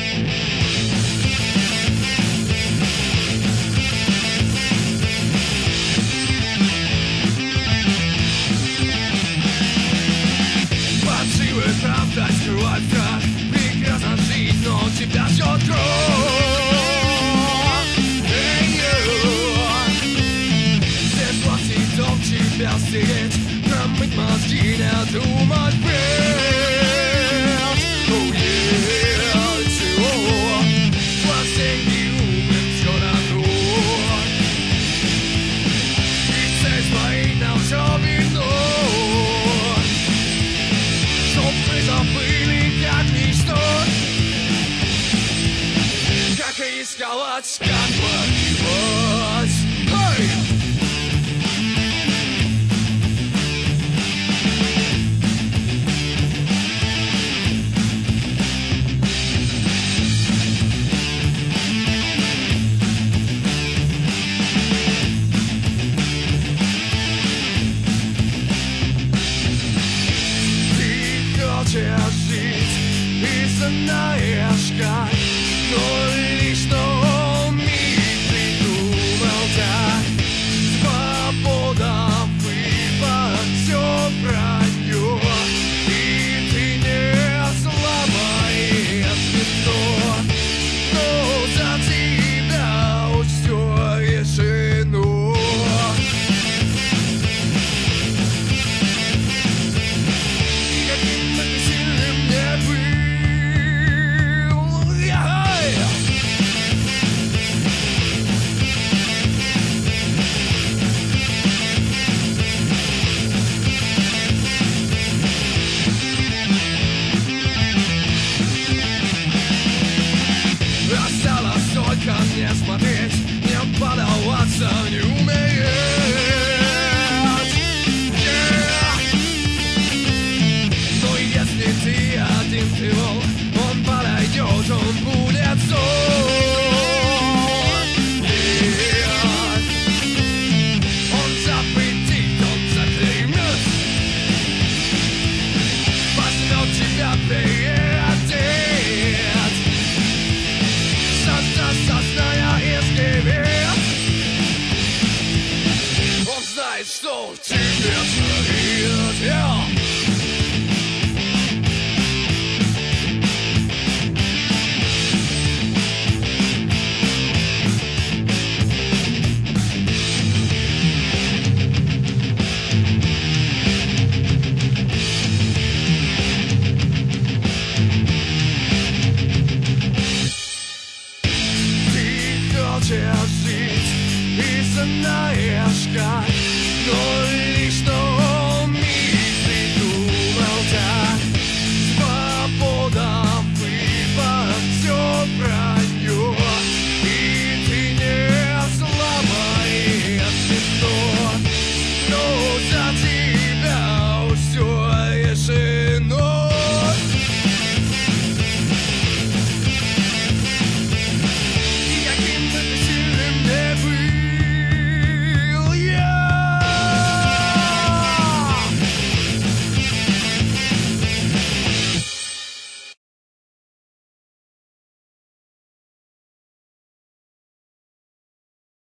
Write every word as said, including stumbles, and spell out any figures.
Прекрасно жить, но тебя ждет кровь. Здесь платит тебя стереть, промыть мозги, не думать вперед. Oh yeah, чего? Последний умер все равно. И цель своей нам все видно. Чтоб мы забыли, как мечтать, как рисковать, как погибать. Hey! Хочешь жить и знаешь.